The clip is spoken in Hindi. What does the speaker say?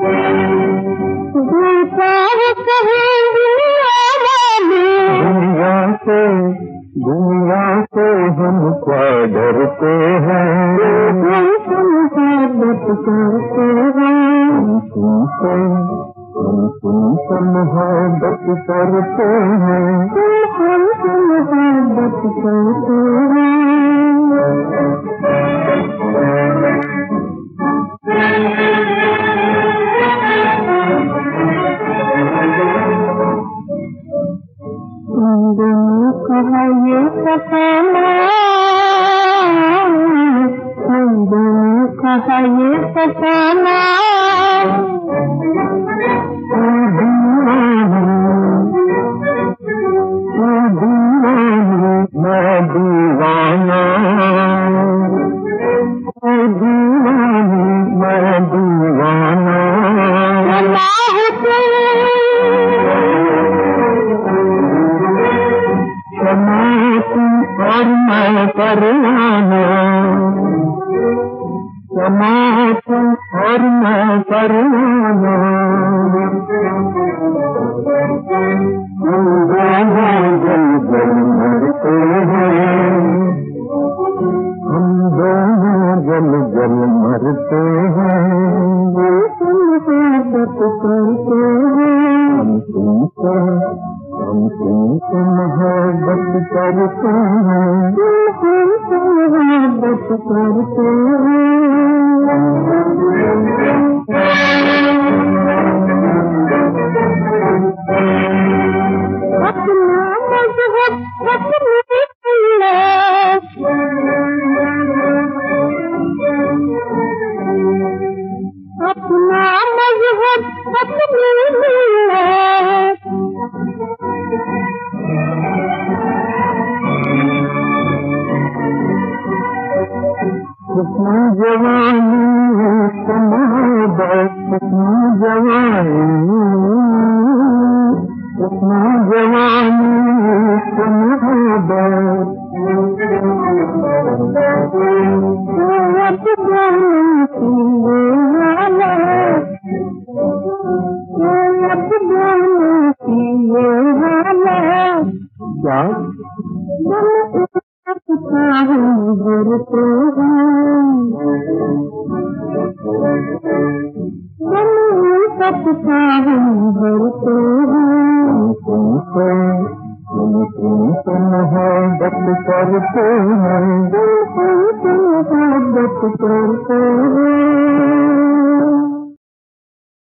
दुनिया से हम क्या डरते हैं, तुमसे मोहब्बत करते हैं, मोहब्बत करते हैं। कहा ये फसाना, कहा ये फसाना, मैं दीवाना, मैं दीवाना, और मैं परवाना, समात और मैं परवाना, हम दोनों जल जल मरते हैं, हम दोनों जल जल मरते हैं, मोहब्बत करते हैं, हम तुमसे मोहब्बत करते हैं, मोहब्बत करते हैं। अपना मज़हब अपनी मिल्लत, अपना मज़हब अपनी मिल्लत, कितनी जवानी मोहब्बत, कितनी जवानी, कितनी जवानी मोहब्बत, तुमसे मोहब्बत करते हैं।